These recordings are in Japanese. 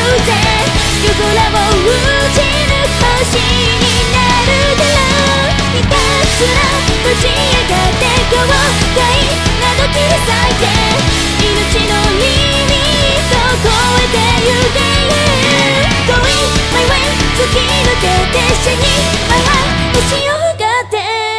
ぜ夜空を打ち抜く星になるからひたすらぶち上がって後悔など切り裂いて命のリミットを超えてゆけ Going my way 突き抜けてシャイニーマイハート星をがって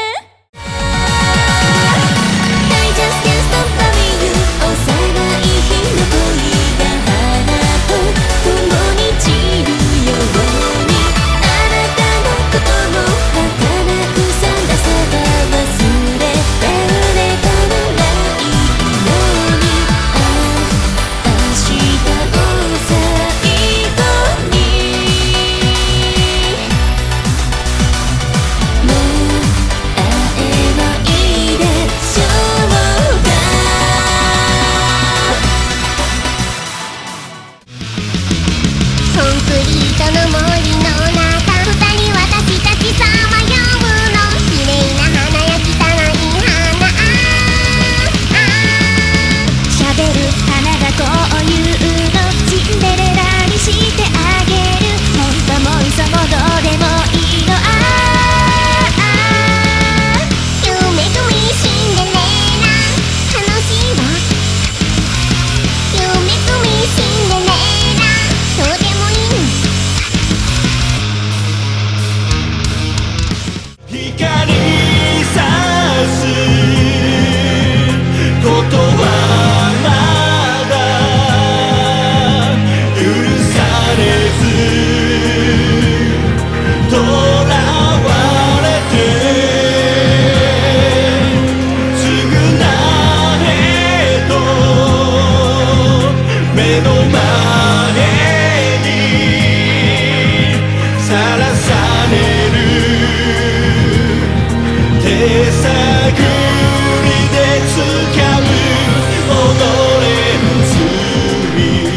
I just can't stop loving you 幼い日の恋が花と共に散るようにあなたのことも儚くさらさば忘れられたのないのに明日を最後にもう会えないでしょうかコンクリートの森の中二人私たちさまようの綺麗な花や汚い花喋る花がこういうのシンデレラにしてあげる本当も嘘もどうでもいいの夢とみシンデレラ楽しいわ夢とみシンデレラどうでもいい光さすことはまだ許されず囚われて償えと目の前にさらされる手探りで掴む踊れる罪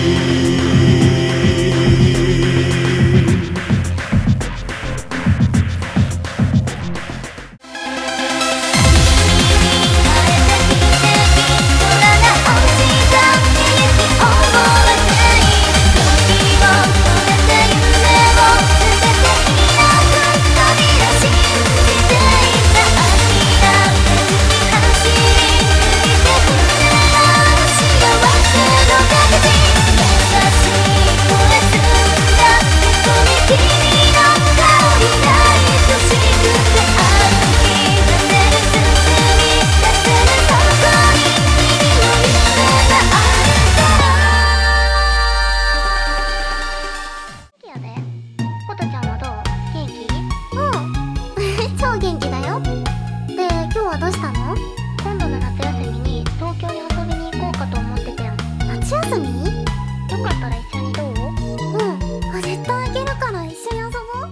超元気だよ。で、今日はどうしたの？今度の夏休みに東京に遊びに行こうかと思っててん。夏休み？よかったら一緒にどう？絶対行けるから一緒に遊ぼう。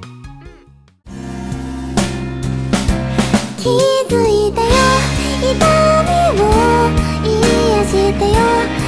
気づいてよ、痛みを癒してよ。